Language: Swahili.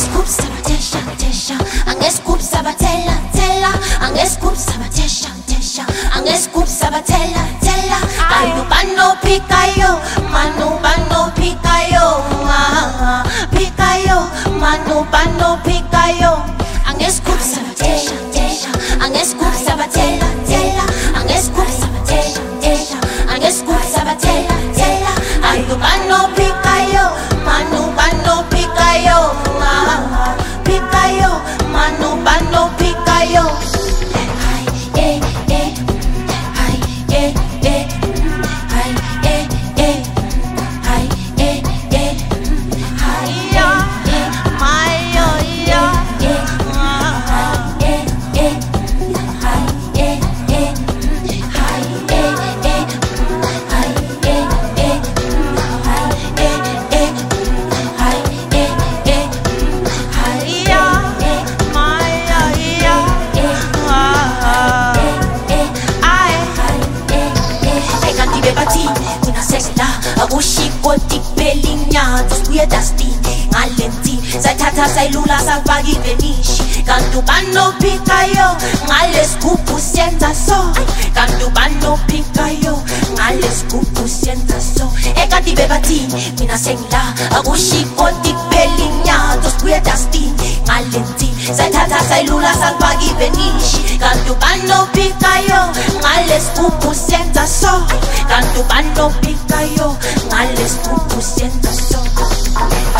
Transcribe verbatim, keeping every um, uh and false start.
Angescoop sabatesha tesha, angescoop sabatella tella, angescoop sabatesha tesha, angescoop sabatella tella. Kayu bano pikayo, manu bano pikayo, ah pikayo, manu bano pikayo. Angescoop sabatesha tesha, angescoop sabatella tella, angescoop sabatesha tesha, angescoop sabatella tella. Kayu bano pikayo, manu bano pikayo, ah pikayo, manu bano pikayo. Hi eh eh, hi eh eh, hi eh eh, hi eh eh, hi yo, my yo yo, hi eh eh, hi eh eh, hi eh eh, hi eh eh, hi eh eh, hi eh eh, hi yo, my yo yo, I I can't be bati, mina sexla, abushi koti pelinya, tos kuya dasti, ngalenti, sa tata sa ilula sa pagi venishi, kantu bano pikayo, ngales kupu sienta so, kantu bano pikayo, ngales kupu sienta so. I can't be bati, mina sexla, abushi koti pelinya, tos kuya dasti, ngalenti, sa tata sa ilula sa pagi venishi, kantu bano pikayo, ngales kupu sienta so, kantu bano pikayo, ngales kupu sienta so.